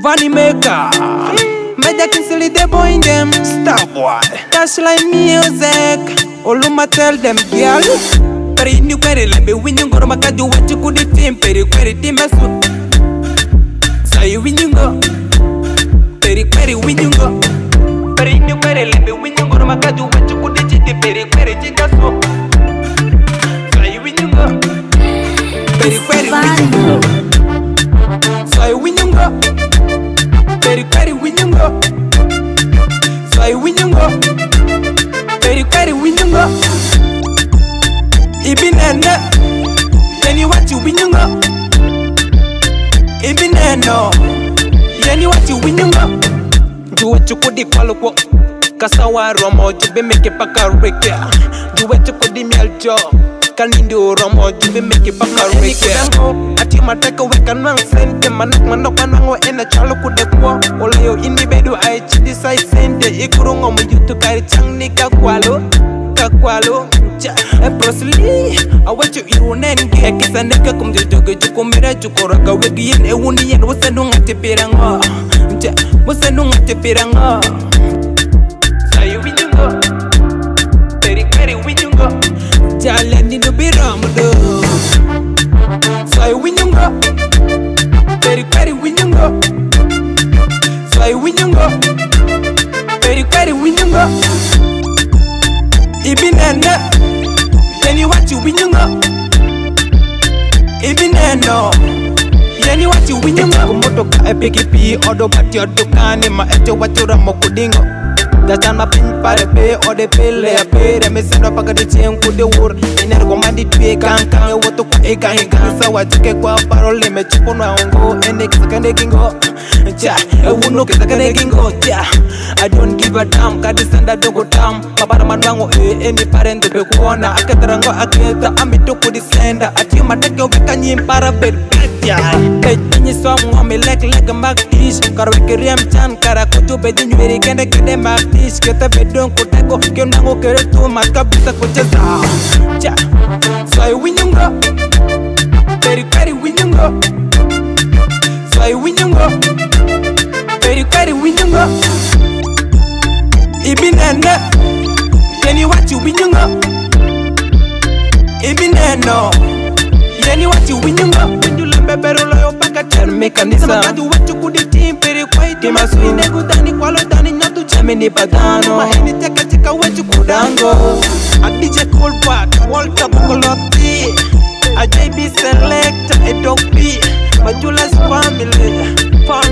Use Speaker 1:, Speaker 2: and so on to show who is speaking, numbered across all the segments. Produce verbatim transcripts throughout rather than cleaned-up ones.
Speaker 1: Vanny Maker. Media can still the boy in them. Star boy. Dash like music. Oluma tell them, girl. Peri new query, let me win you go to my do what you could team. Peri query team as well. Say win you go. Peri query win you go. Peri new query, let me win you go to my do what you could team. Peri query team as well. Say win you go. Peri query win you go. Say win you go. Peri query win you go. Say win you go. Peri query win you go. Ibi nene, yeni what you win you go. Ibi nene, yeni what you win you go. Do what you could follow go. Kasawa romo, you be make it paka reke. Do what you could miel jo. Kanindo romo, you be make it paka reke. Ati mateka weka nang sente manak manok manango ena chalo kude kwa. Oleo ini bedu ai chidi sai sente ikurungo mu yutu kari chang nika kwalo. Kakwalo. Prosely, I want you you nenge kisa neka kumje joge jukumira jukora ka wegi yen e wuni yen wose nunga tepiranga wose nunga tepiranga Say winungo Peri peri winungo Jale ni no biramdo Say winungo Peri peri winungo Say winungo Peri peri winungo Ibi nene Yeni what you win you go. Ibi neno. Yeni what you win you go. Kumoto ka epiki pi odo bati odo kane ma echo wachura mokudingo. Jachana pin pare pe ode pele ya pe reme sendo paka di chen kude wur. Iner komandi tue kan kan e woto kwa eka hinga sa wachike kwa parole me chupo na ongo ene kisakane kingo. Cha e wuno kisakane kingo cha. I don't give a damn, kadi sanda dogo tam. Kabara manwango e emi parente pe kuona. Aketarango aketa amito kudi senda. Ati mateke weka nyimpara bed betya. Petinyi song wame lek lek mag ish. Karo wiki riem chan kara kutu bedi nyuri kende kede mag ish. Kete bedon kuteko kyo nango kere tu matka bisa kucheza. Cha, soy winyungo. Peri peri winyungo. Soy winyungo. Peri peri winyungo. Ibi nene, yeni what you win you go. Ibi neno, yeni what you win you go. When you lembe bero loyo baka chen mekanisa. Sama kadu what you could team peri kwai tima sui negu dani kwalo dani nyotu chame ni badano. Mahini teka tika what you kudango. A D J Coolback, Walter Bukoloti, a J B Selector, a Dog B, Majula's family,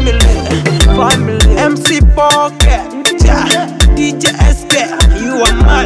Speaker 1: family, family. M C Pocket. D J S K, you are my